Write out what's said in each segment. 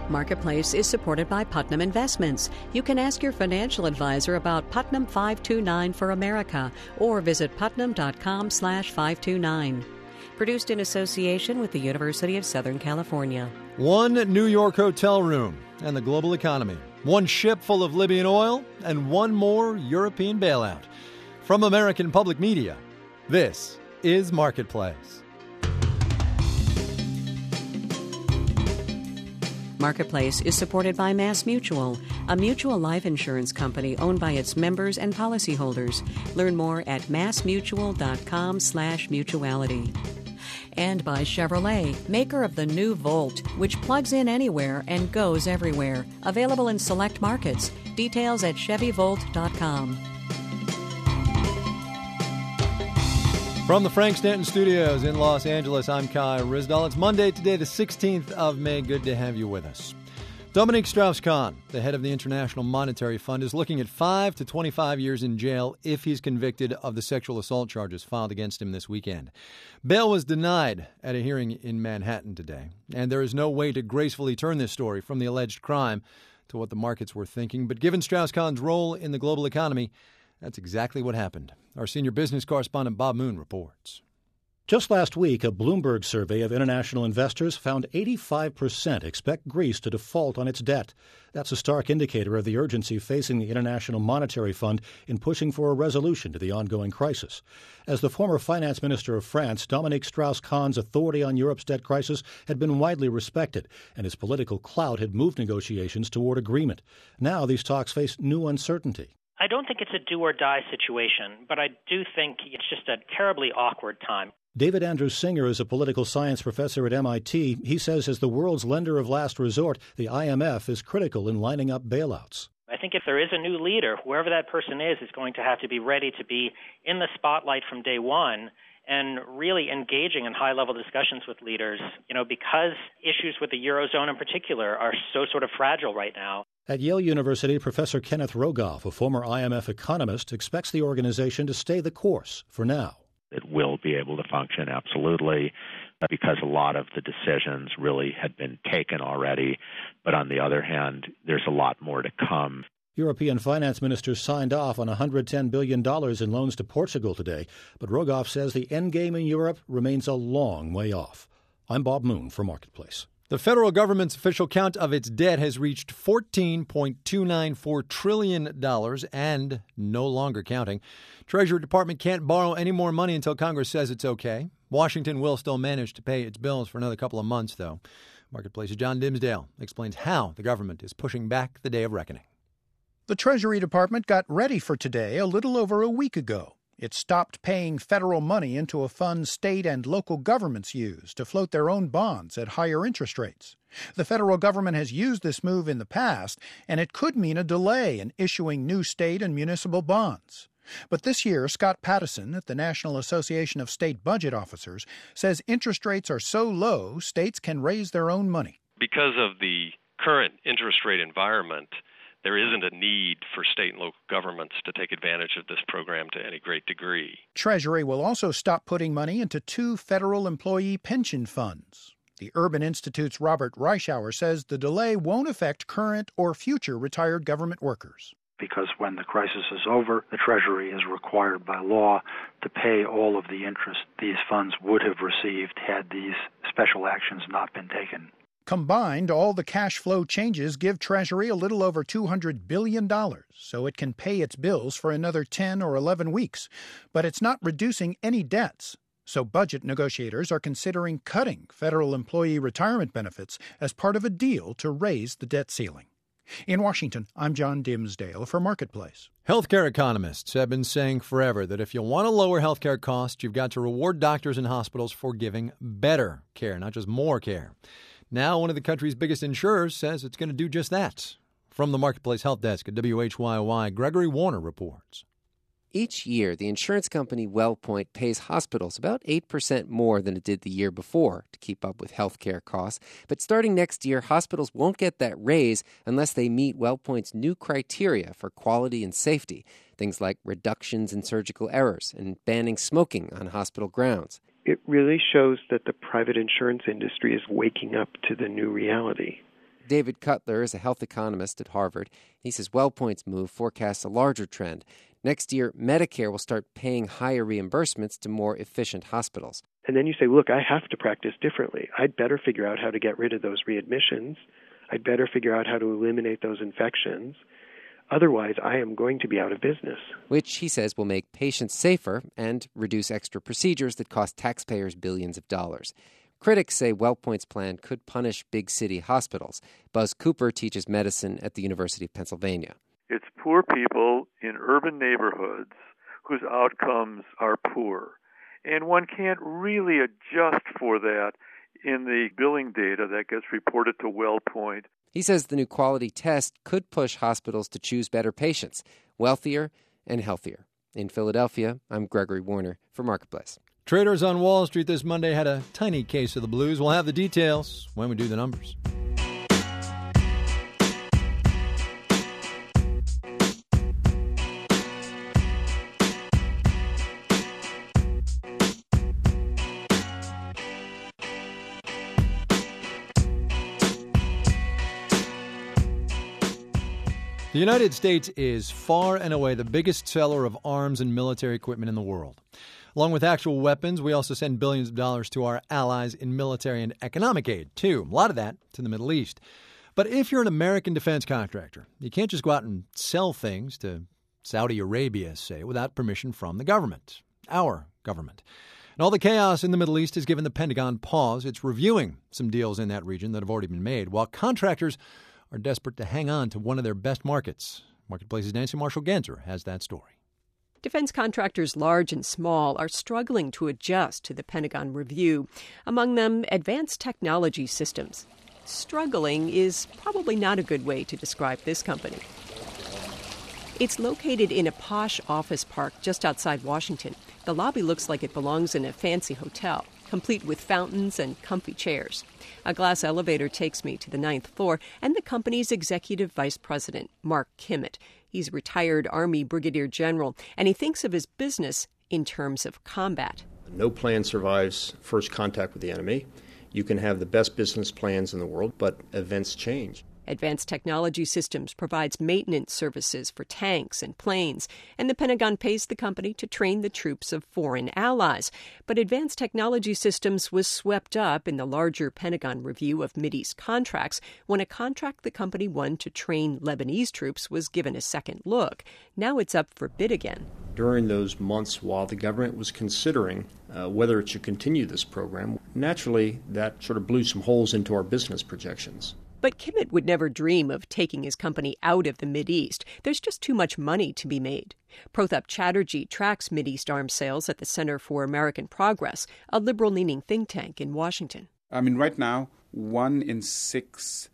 Marketplace is supported by Putnam Investments. You can ask your financial advisor about Putnam 529 for America or visit putnam.com/529. Produced in association with the University of Southern California. One New York hotel room and the global economy. One ship full of Libyan oil and one more European bailout. From American Public Media, this is Marketplace. Marketplace is supported by MassMutual, a mutual life insurance company owned by its members and policyholders. Learn more at massmutual.com/mutuality. And by Chevrolet, maker of the new Volt, which plugs in anywhere and goes everywhere. Available in select markets. Details at ChevyVolt.com. From the Frank Stanton Studios in Los Angeles, I'm Kai Ryssdal. It's Monday today, the 16th of May. Good to have you with us. Dominique Strauss-Kahn, the head of the International Monetary Fund, is looking at 5 to 25 years in jail if he's convicted of the sexual assault charges filed against him this weekend. Bail was denied at a hearing in Manhattan today, and there is no way to gracefully turn this story from the alleged crime to what the markets were thinking. But given Strauss-Kahn's role in the global economy, that's exactly what happened. Our senior business correspondent Bob Moon reports. Just last week, a Bloomberg survey of international investors found 85% expect Greece to default on its debt. That's a stark indicator of the urgency facing the International Monetary Fund in pushing for a resolution to the ongoing crisis. As the former finance minister of France, Dominique Strauss-Kahn's authority on Europe's debt crisis had been widely respected, and his political clout had moved negotiations toward agreement. Now these talks face new uncertainty. I don't think it's a do-or-die situation, but I do think it's just a terribly awkward time. David Andrew Singer is a political science professor at MIT. He says as the world's lender of last resort, the IMF is critical in lining up bailouts. I think if there is a new leader, whoever that person is going to have to be ready to be in the spotlight from day one and really engaging in high-level discussions with leaders, because issues with the Eurozone in particular are so sort of fragile right now. At Yale University, Professor Kenneth Rogoff, a former IMF economist, expects the organization to stay the course for now. It will be able to function, absolutely, because a lot of the decisions really had been taken already. But on the other hand, there's a lot more to come. European finance ministers signed off on $110 billion in loans to Portugal today, but Rogoff says the endgame in Europe remains a long way off. I'm Bob Moon for Marketplace. The federal government's official count of its debt has reached $14.294 trillion and no longer counting. Treasury Department can't borrow any more money until Congress says it's okay. Washington will still manage to pay its bills for another couple of months, though. Marketplace's John Dimsdale explains how the government is pushing back the day of reckoning. The Treasury Department got ready for today a little over a week ago. It stopped paying federal money into a fund state and local governments use to float their own bonds at higher interest rates. The federal government has used this move in the past, and it could mean a delay in issuing new state and municipal bonds. But this year, Scott Pattison at the National Association of State Budget Officers says interest rates are so low, states can raise their own money. Because of the current interest rate environment, there isn't a need for state and local governments to take advantage of this program to any great degree. Treasury will also stop putting money into 2 federal employee pension funds. The Urban Institute's Robert Reischauer says the delay won't affect current or future retired government workers. Because when the crisis is over, the Treasury is required by law to pay all of the interest these funds would have received had these special actions not been taken. Combined, all the cash flow changes give Treasury a little over $200 billion, so it can pay its bills for another 10 or 11 weeks. But it's not reducing any debts. So budget negotiators are considering cutting federal employee retirement benefits as part of a deal to raise the debt ceiling. In Washington, I'm John Dimsdale for Marketplace. Healthcare economists have been saying forever that if you want to lower healthcare costs, you've got to reward doctors and hospitals for giving better care, not just more care. Now, one of the country's biggest insurers says it's going to do just that. From the Marketplace Health Desk at WHYY, Gregory Warner reports. Each year, the insurance company WellPoint pays hospitals about 8% more than it did the year before to keep up with healthcare costs. But starting next year, hospitals won't get that raise unless they meet WellPoint's new criteria for quality and safety, things like reductions in surgical errors and banning smoking on hospital grounds. It really shows that the private insurance industry is waking up to the new reality. David Cutler is a health economist at Harvard. He says WellPoint's move forecasts a larger trend. Next year, Medicare will start paying higher reimbursements to more efficient hospitals. And then you say, look, I have to practice differently. I'd better figure out how to get rid of those readmissions. I'd better figure out how to eliminate those infections. Otherwise, I am going to be out of business. Which, he says, will make patients safer and reduce extra procedures that cost taxpayers billions of dollars. Critics say WellPoint's plan could punish big city hospitals. Buzz Cooper teaches medicine at the University of Pennsylvania. It's poor people in urban neighborhoods whose outcomes are poor. And one can't really adjust for that in the billing data that gets reported to WellPoint. He says the new quality test could push hospitals to choose better patients, wealthier and healthier. In Philadelphia, I'm Gregory Warner for Marketplace. Traders on Wall Street this Monday had a tiny case of the blues. We'll have the details when we do the numbers. The United States is far and away the biggest seller of arms and military equipment in the world. Along with actual weapons, we also send billions of dollars to our allies in military and economic aid, too. A lot of that to the Middle East. But if you're an American defense contractor, you can't just go out and sell things to Saudi Arabia, say, without permission from the government, our government. And all the chaos in the Middle East has given the Pentagon pause. It's reviewing some deals in that region that have already been made, while contractors are desperate to hang on to one of their best markets. Marketplace's Nancy Marshall-Genzer has that story. Defense contractors large and small are struggling to adjust to the Pentagon review. Among them, Advanced Technology Systems. Struggling is probably not a good way to describe this company. It's located in a posh office park just outside Washington. The lobby looks like it belongs in a fancy hotel, complete with fountains and comfy chairs. A glass elevator takes me to the 9th floor and the company's executive vice president, Mark Kimmett. He's a retired Army brigadier general, and he thinks of his business in terms of combat. No plan survives first contact with the enemy. You can have the best business plans in the world, but events change. Advanced Technology Systems provides maintenance services for tanks and planes, and the Pentagon pays the company to train the troops of foreign allies. But Advanced Technology Systems was swept up in the larger Pentagon review of Mideast contracts when a contract the company won to train Lebanese troops was given a second look. Now it's up for bid again. During those months while the government was considering whether it should continue this program, naturally that sort of blew some holes into our business projections. But Kimmett would never dream of taking his company out of the Mideast. There's just too much money to be made. Prothap Chatterjee tracks Mideast arms sales at the Center for American Progress, a liberal-leaning think tank in Washington. I mean, right now, $1 in $6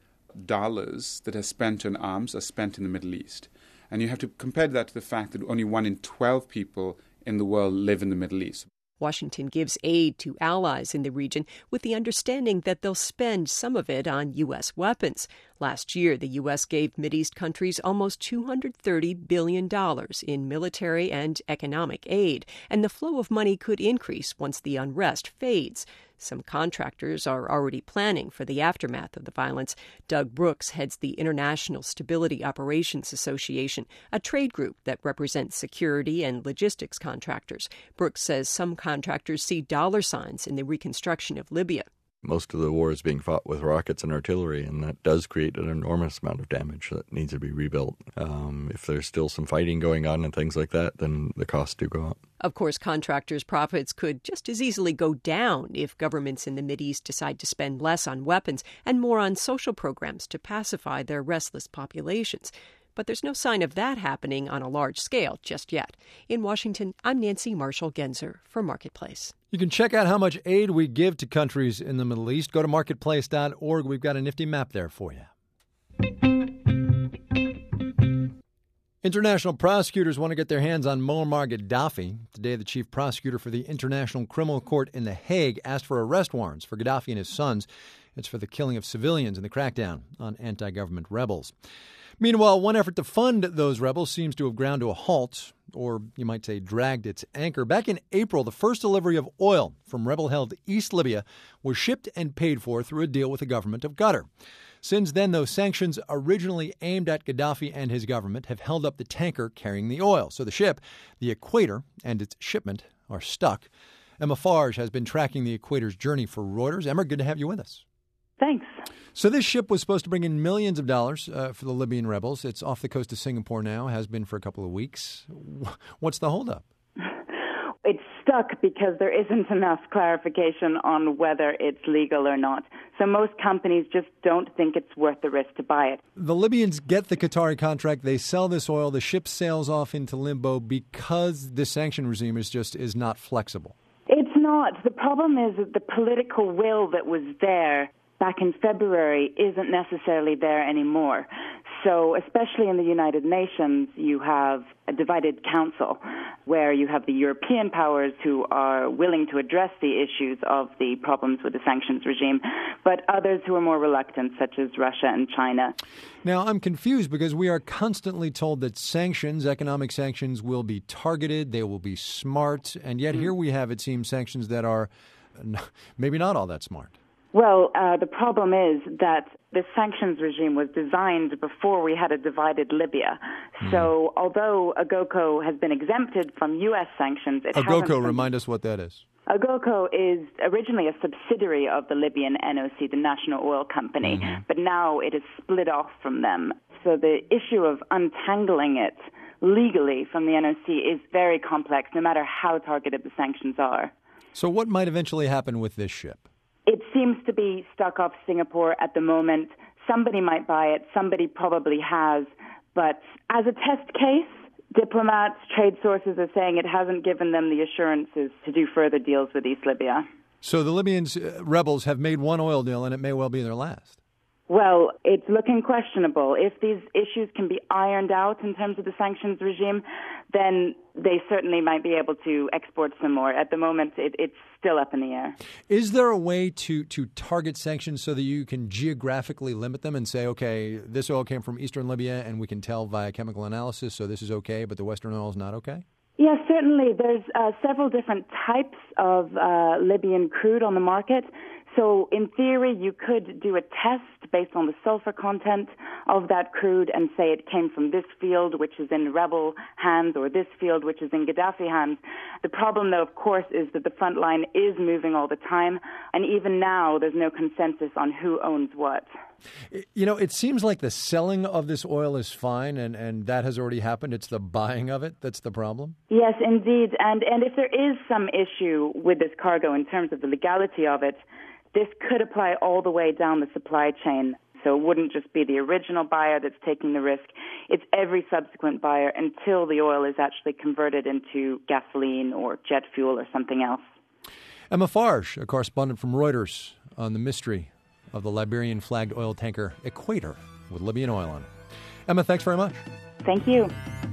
that are spent on arms are spent in the Middle East. And you have to compare that to the fact that only 1 in 12 people in the world live in the Middle East. Washington gives aid to allies in the region with the understanding that they'll spend some of it on U.S. weapons. Last year, the U.S. gave Mideast countries almost $230 billion in military and economic aid, and the flow of money could increase once the unrest fades. Some contractors are already planning for the aftermath of the violence. Doug Brooks heads the International Stability Operations Association, a trade group that represents security and logistics contractors. Brooks says some contractors see dollar signs in the reconstruction of Libya. Most of the war is being fought with rockets and artillery, and that does create an enormous amount of damage that needs to be rebuilt. If there's still some fighting going on and things like that, then the costs do go up. Of course, contractors' profits could just as easily go down if governments in the Mideast decide to spend less on weapons and more on social programs to pacify their restless populations. But there's no sign of that happening on a large scale just yet. In Washington, I'm Nancy Marshall-Genzer for Marketplace. You can check out how much aid we give to countries in the Middle East. Go to marketplace.org. We've got a nifty map there for you. International prosecutors want to get their hands on Muammar Gaddafi. Today, the chief prosecutor for the International Criminal Court in The Hague asked for arrest warrants for Gaddafi and his sons. It's for the killing of civilians in the crackdown on anti-government rebels. Meanwhile, one effort to fund those rebels seems to have ground to a halt, or you might say dragged its anchor. Back in April, the first delivery of oil from rebel-held East Libya was shipped and paid for through a deal with the government of Qatar. Since then, those sanctions originally aimed at Gaddafi and his government have held up the tanker carrying the oil. So the ship, the Equator, and its shipment are stuck. Emma Farge has been tracking the Equator's journey for Reuters. Emma, good to have you with us. Thanks. So this ship was supposed to bring in millions of dollars for the Libyan rebels. It's off the coast of Singapore now, has been for a couple of weeks. What's the holdup? It's stuck because there isn't enough clarification on whether it's legal or not. So most companies just don't think it's worth the risk to buy it. The Libyans get the Qatari contract. They sell this oil. The ship sails off into limbo because the sanction regime is not flexible. It's not. The problem is that the political will that was there back in February isn't necessarily there anymore. So especially in the United Nations, you have a divided council where you have the European powers who are willing to address the issues of the problems with the sanctions regime, but others who are more reluctant, such as Russia and China. Now, I'm confused because we are constantly told that sanctions, economic sanctions, will be targeted, they will be smart, and yet here we have, it seems, sanctions that are maybe not all that smart. Well, the problem is that the sanctions regime was designed before we had a divided Libya. So although AGOCO has been exempted from U.S. sanctions, it AGOCO, remind us what that is. AGOCO is originally a subsidiary of the Libyan NOC, the National Oil Company, but now it is split off from them. So the issue of untangling it legally from the NOC is very complex, no matter how targeted the sanctions are. So what might eventually happen with this ship? It seems to be stuck off Singapore at the moment. Somebody might buy it. Somebody probably has. But as a test case, diplomats, trade sources are saying it hasn't given them the assurances to do further deals with East Libya. So the Libyans rebels have made one oil deal, and it may well be their last. Well, it's looking questionable. If these issues can be ironed out in terms of the sanctions regime, then they certainly might be able to export some more. At the moment, it's still up in the air. Is there a way to target sanctions so that you can geographically limit them and say, okay, this oil came from eastern Libya and we can tell via chemical analysis, so this is okay, but the western oil is not okay? Yes, certainly. There's several different types of Libyan crude on the market. So in theory, you could do a test based on the sulfur content of that crude and say it came from this field, which is in rebel hands, or this field, which is in Gaddafi hands. The problem, though, of course, is that the front line is moving all the time, and even now there's no consensus on who owns what. You know, it seems like the selling of this oil is fine, and that has already happened. It's the buying of it that's the problem? Yes, indeed. And if there is some issue with this cargo in terms of the legality of it, this could apply all the way down the supply chain. So it wouldn't just be the original buyer that's taking the risk. It's every subsequent buyer until the oil is actually converted into gasoline or jet fuel or something else. Emma Farge, a correspondent from Reuters, on the mystery of the Liberian-flagged oil tanker Equator with Libyan oil on it. Emma, thanks very much. Thank you.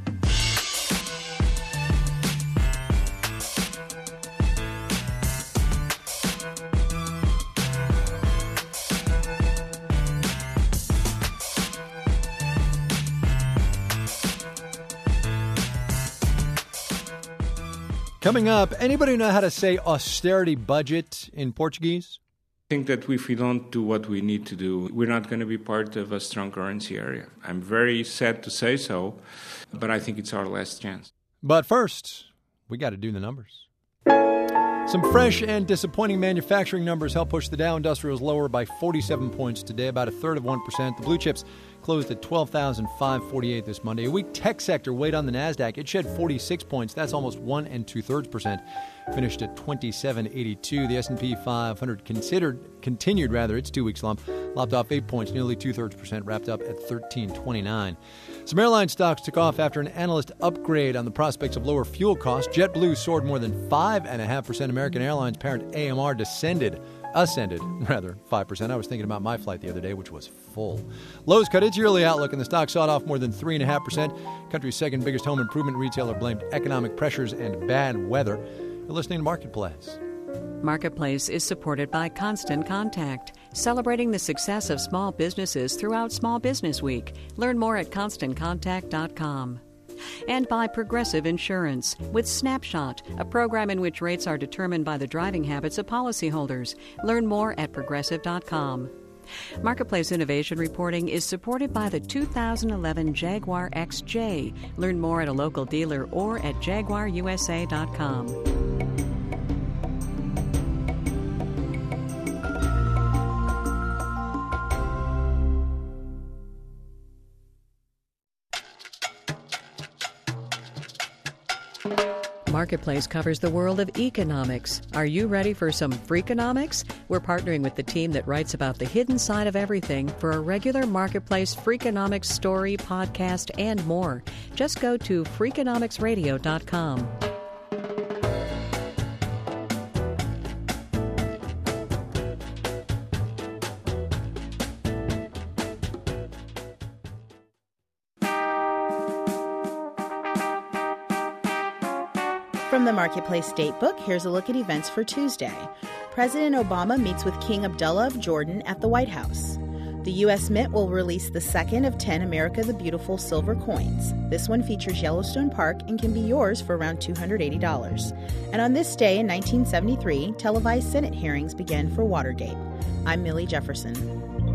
Coming up, anybody know how to say austerity budget in Portuguese? I think that if we don't do what we need to do, we're not going to be part of a strong currency area. I'm very sad to say so, but I think it's our last chance. But first, we got to do the numbers. Some fresh and disappointing manufacturing numbers help push the Dow Industrials lower by 47 points today, about a third of 1%. The blue chips closed at 12,548 this Monday. A weak tech sector weighed on the NASDAQ. It shed 46 points. That's almost 1 2/3%. Finished at 2782. The S&P 500 continued its 2-week slump, lopped off 8 points, nearly 2/3%, wrapped up at 1329. Some airline stocks took off after an analyst upgrade on the prospects of lower fuel costs. JetBlue soared more than 5.5%. American Airlines parent AMR ascended 5%. I was thinking about my flight the other day, which was full. Lowe's cut its yearly outlook, and the stock sawed off more than 3.5%. Country's second biggest home improvement retailer blamed economic pressures and bad weather. You're listening to Marketplace. Marketplace is supported by Constant Contact. celebrating the success of small businesses throughout Small Business Week. Learn more at ConstantContact.com. And by Progressive Insurance with Snapshot, a program in which rates are determined by the driving habits of policyholders. Learn more at Progressive.com. Marketplace Innovation Reporting is supported by the 2011 Jaguar XJ. Learn more at a local dealer or at JaguarUSA.com. Marketplace covers the world of economics. Are you ready for some Freakonomics? We're partnering with the team that writes about the hidden side of everything for a regular Marketplace Freakonomics story, podcast, and more. Just go to Freakonomicsradio.com. From the Marketplace Datebook, here's a look at events for Tuesday. President Obama meets with King Abdullah of Jordan at the White House. The U.S. Mint will release the second of 10 America the Beautiful silver coins. This one features Yellowstone Park and can be yours for around $280. And on this day in 1973, televised Senate hearings began for Watergate. I'm Millie Jefferson.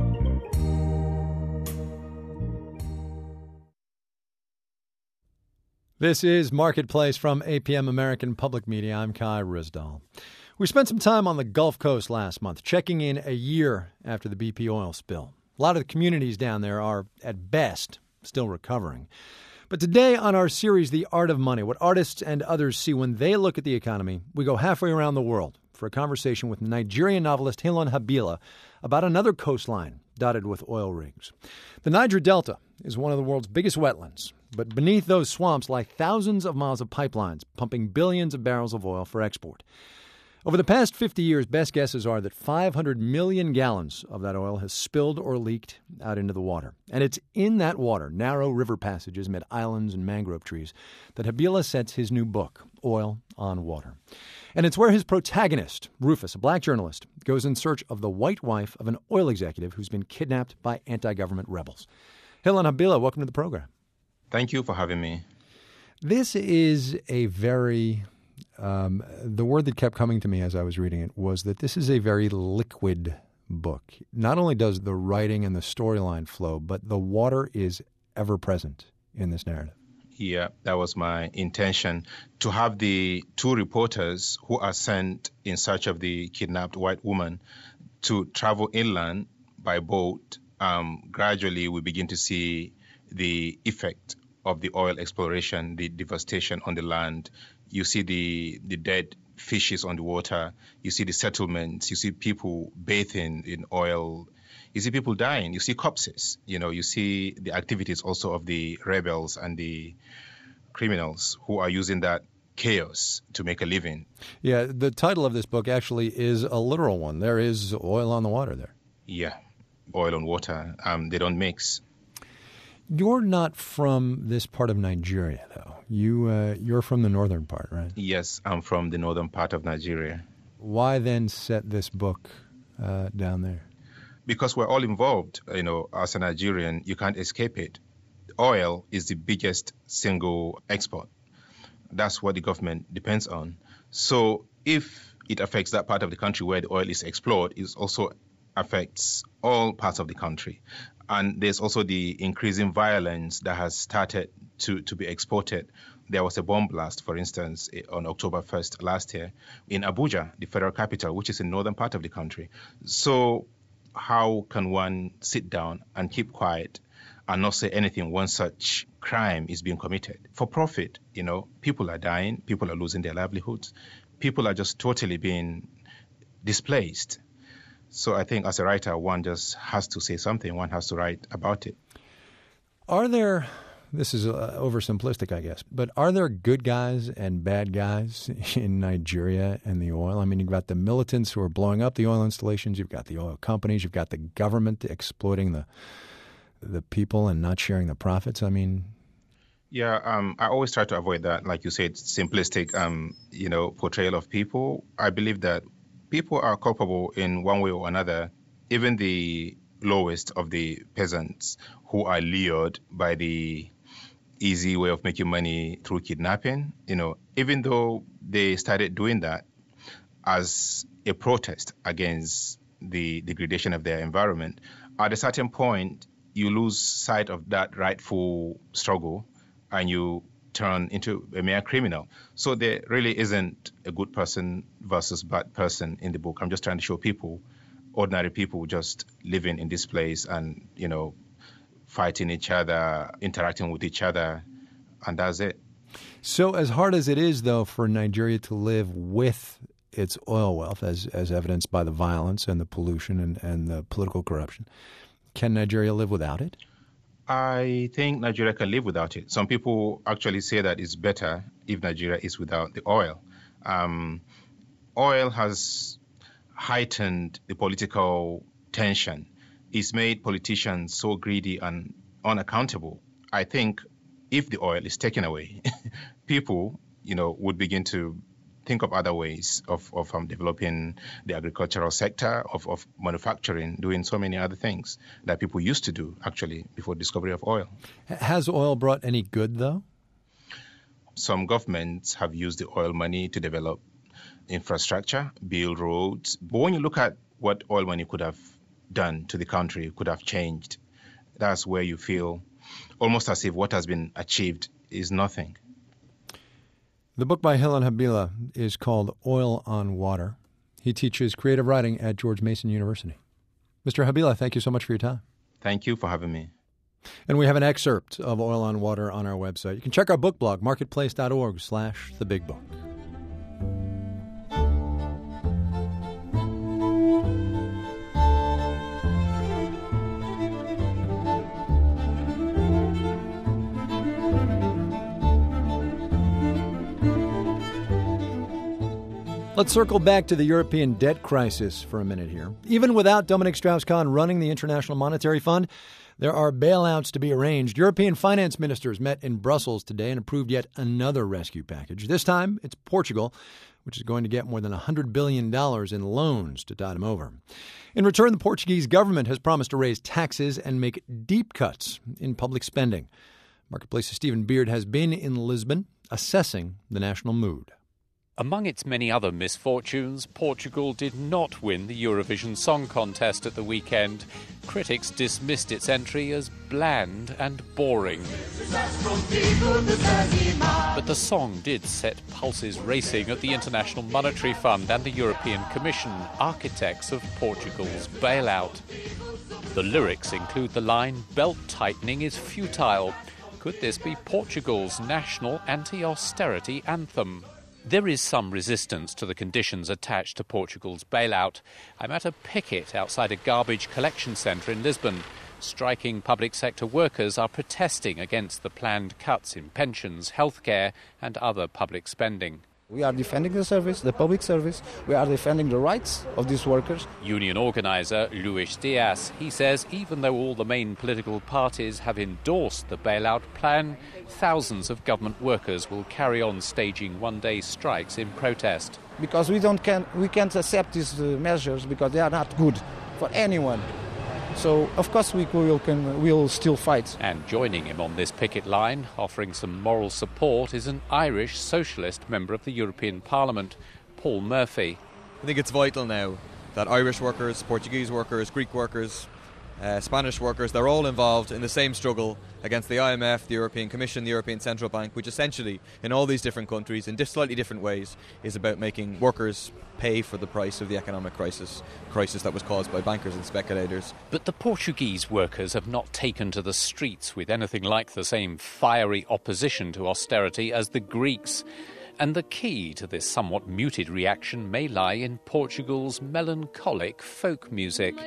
This is Marketplace from APM American Public Media. I'm Kai Ryssdal. We spent some time on the Gulf Coast last month, checking in a year after the BP oil spill. A lot of the communities down there are, at best, still recovering. But today on our series, The Art of Money, what artists and others see when they look at the economy, we go halfway around the world for a conversation with Nigerian novelist Hilon Habila about another coastline dotted with oil rigs. The Niger Delta is one of the world's biggest wetlands, but beneath those swamps lie thousands of miles of pipelines pumping billions of barrels of oil for export. Over the past 50 years, best guesses are that 500 million gallons of that oil has spilled or leaked out into the water. And it's in that water, narrow river passages amid islands and mangrove trees, that Habila sets his new book, Oil on Water. And it's where his protagonist, Rufus, a black journalist, goes in search of the white wife of an oil executive who's been kidnapped by anti-government rebels. Hilon Habila, welcome to the program. Thank you for having me. This is a very, the word that kept coming to me as I was reading it was that this is a very liquid book. Not only does the writing and the storyline flow, but the water is ever present in this narrative. Yeah, that was my intention, to have the two reporters who are sent in search of the kidnapped white woman to travel inland by boat. Gradually, we begin to see the effect of the oil exploration, the devastation on the land. You see the dead fishes on the water. You see the settlements. You see people bathing in oil. You see people dying. You see corpses. You see the activities also of the rebels and the criminals who are using that chaos to make a living. Yeah, the title of this book actually is a literal one. There is oil on the water there. Yeah, oil on water. They don't mix. You're not from this part of Nigeria, though. You're from the northern part, right? Yes, I'm from the northern part of Nigeria. Why then set this book down there? Because we're all involved. As a Nigerian, you can't escape it. Oil is the biggest single export. That's what the government depends on. So if it affects that part of the country where the oil is explored, it also affects all parts of the country. And there's also the increasing violence that has started to be exported. There was a bomb blast, for instance, on October 1st last year in Abuja, the federal capital, which is in the northern part of the country. So how can one sit down and keep quiet and not say anything when such crime is being committed? For profit, people are dying, people are losing their livelihoods, people are just totally being displaced. So I think as a writer, one just has to say something. One has to write about it. Are there, this is oversimplistic, I guess, but are there good guys and bad guys in Nigeria and the oil? I mean, you've got the militants who are blowing up the oil installations. You've got the oil companies. You've got the government exploiting the people and not sharing the profits. I mean... Yeah, I always try to avoid that, like you said, simplistic, portrayal of people. I believe that people are culpable in one way or another even the lowest of the peasants who are lured by the easy way of making money through kidnapping, even though they started doing that as a protest against the degradation of their environment, at a certain point, you lose sight of that rightful struggle and you turn into a mere criminal. So there really isn't a good person versus bad person in the book. I'm just trying to show people, ordinary people, just living in this place and, fighting each other, interacting with each other, and that's it. So as hard as it is, though, for Nigeria to live with its oil wealth, as evidenced by the violence and the pollution and the political corruption, can Nigeria live without it? I think Nigeria can live without it. Some people actually say that it's better if Nigeria is without the oil. Oil has heightened the political tension. It's made politicians so greedy and unaccountable. I think if the oil is taken away, people, would begin to think of other ways of developing the agricultural sector, of manufacturing, doing so many other things that people used to do, actually, before discovery of oil. Has oil brought any good, though? Some governments have used the oil money to develop infrastructure, build roads. But when you look at what oil money could have done to the country, could have changed, that's where you feel almost as if what has been achieved is nothing. The book by Hilal Habila is called Oil on Water. He teaches creative writing at George Mason University. Mr. Habila, thank you so much for your time. Thank you for having me. And we have an excerpt of Oil on Water on our website. You can check our book blog, marketplace.org/thebigbook. Let's circle back to the European debt crisis for a minute here. Even without Dominique Strauss-Kahn running the International Monetary Fund, there are bailouts to be arranged. European finance ministers met in Brussels today and approved yet another rescue package. This time, it's Portugal, which is going to get more than $100 billion in loans to tide them over. In return, the Portuguese government has promised to raise taxes and make deep cuts in public spending. Marketplace's Stephen Beard has been in Lisbon assessing the national mood. Among its many other misfortunes, Portugal did not win the Eurovision Song Contest at the weekend. Critics dismissed its entry as bland and boring. But the song did set pulses racing at the International Monetary Fund and the European Commission, architects of Portugal's bailout. The lyrics include the line, "Belt tightening is futile." Could this be Portugal's national anti-austerity anthem? There is some resistance to the conditions attached to Portugal's bailout. I'm at a picket outside a garbage collection centre in Lisbon. Striking public sector workers are protesting against the planned cuts in pensions, healthcare and other public spending. We are defending the service, the public service. We are defending the rights of these workers. Union organiser Luis Diaz, he says even though all the main political parties have endorsed the bailout plan, thousands of government workers will carry on staging one-day strikes in protest. Because we can't accept these measures because they are not good for anyone. So, of course, we'll still fight. And joining him on this picket line, offering some moral support, is an Irish socialist member of the European Parliament, Paul Murphy. I think it's vital now that Irish workers, Portuguese workers, Greek workers, Spanish workers, they're all involved in the same struggle against the IMF, the European Commission, the European Central Bank, which essentially, in all these different countries, in slightly different ways, is about making workers pay for the price of the economic crisis that was caused by bankers and speculators. But the Portuguese workers have not taken to the streets with anything like the same fiery opposition to austerity as the Greeks. And the key to this somewhat muted reaction may lie in Portugal's melancholic folk music.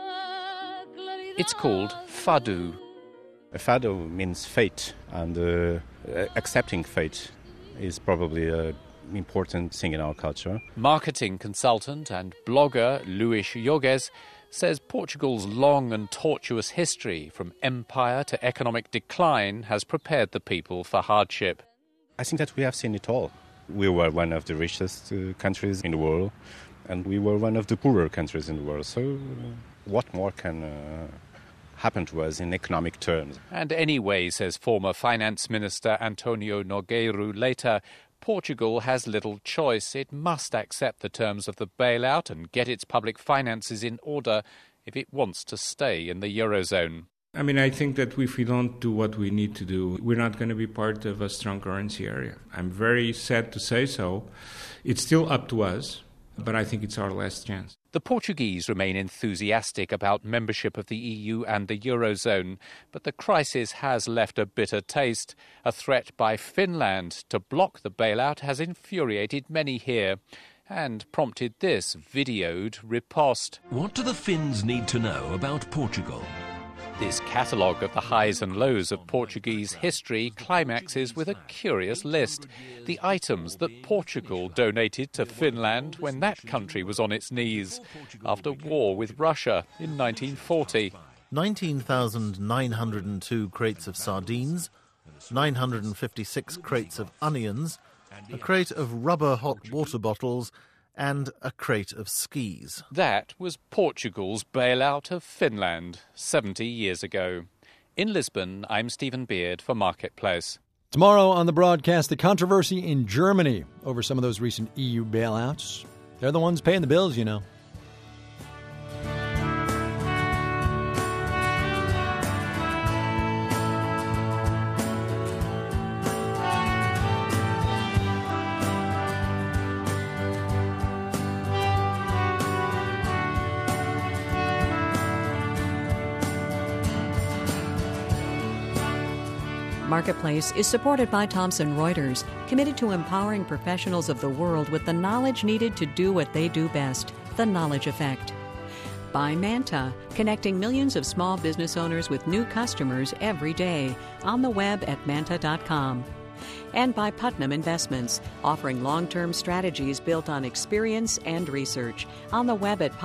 It's called fado. Fado means fate, and accepting fate is probably an important thing in our culture. Marketing consultant and blogger Luis Jogues says Portugal's long and tortuous history, from empire to economic decline, has prepared the people for hardship. I think that we have seen it all. We were one of the richest countries in the world, and we were one of the poorer countries in the world. So What more can happen to us in economic terms? And anyway, says former Finance Minister Antonio Nogueira later, Portugal has little choice. It must accept the terms of the bailout and get its public finances in order if it wants to stay in the Eurozone. I mean, I think that if we don't do what we need to do, we're not going to be part of a strong currency area. I'm very sad to say so. It's still up to us, but I think it's our last chance. The Portuguese remain enthusiastic about membership of the EU and the Eurozone, but the crisis has left a bitter taste. A threat by Finland to block the bailout has infuriated many here and prompted this videoed riposte. What do the Finns need to know about Portugal? This catalogue of the highs and lows of Portuguese history climaxes with a curious list. The items that Portugal donated to Finland when that country was on its knees after war with Russia in 1940. 19,902 crates of sardines, 956 crates of onions, a crate of rubber hot water bottles, and a crate of skis. That was Portugal's bailout of Finland 70 years ago. In Lisbon, I'm Stephen Beard for Marketplace. Tomorrow on the broadcast, the controversy in Germany over some of those recent EU bailouts. They're the ones paying the bills, you know. Marketplace is supported by Thomson Reuters, committed to empowering professionals of the world with the knowledge needed to do what they do best, the Knowledge Effect. By Manta, connecting millions of small business owners with new customers every day on the web at manta.com. And by Putnam Investments, offering long-term strategies built on experience and research on the web at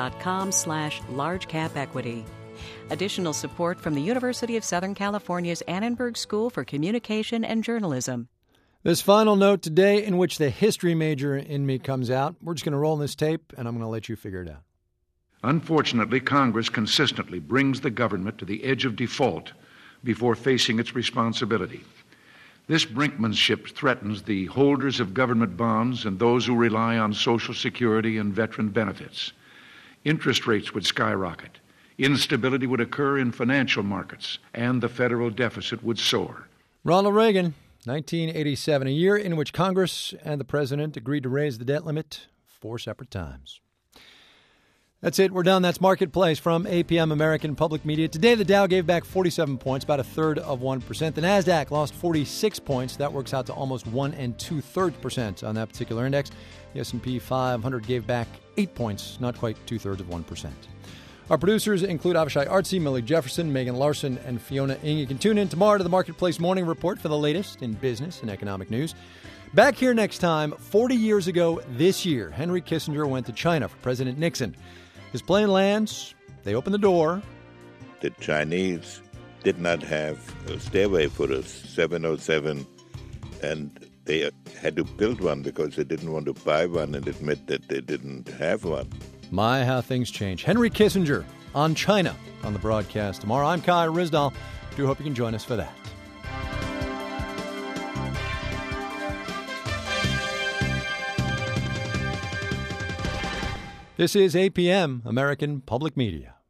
putnam.com/largecapequity. Additional support from the University of Southern California's Annenberg School for Communication and Journalism. This final note today in which the history major in me comes out. We're just going to roll this tape, and I'm going to let you figure it out. Unfortunately, Congress consistently brings the government to the edge of default before facing its responsibility. This brinkmanship threatens the holders of government bonds and those who rely on Social Security and veteran benefits. Interest rates would skyrocket. Instability would occur in financial markets, and the federal deficit would soar. Ronald Reagan, 1987, a year in which Congress and the president agreed to raise the debt limit 4 separate times. That's it. We're done. That's Marketplace from APM American Public Media. Today, the Dow gave back 47 points, about 1/3%. The NASDAQ lost 46 points. That works out to almost 1 2/3% on that particular index. The S&P 500 gave back 8 points, not quite 2/3%. Our producers include Avishai Artsy, Millie Jefferson, Megan Larson, and Fiona Ng. You can tune in tomorrow to the Marketplace Morning Report for the latest in business and economic news. Back here next time, 40 years ago this year, Henry Kissinger went to China for President Nixon. His plane lands, they open the door. The Chinese did not have a stairway for us, 707, and they had to build one because they didn't want to buy one and admit that they didn't have one. My, how things change. Henry Kissinger on China on the broadcast tomorrow. I'm Kai Ryssdal. Do hope you can join us for that. This is APM, American Public Media.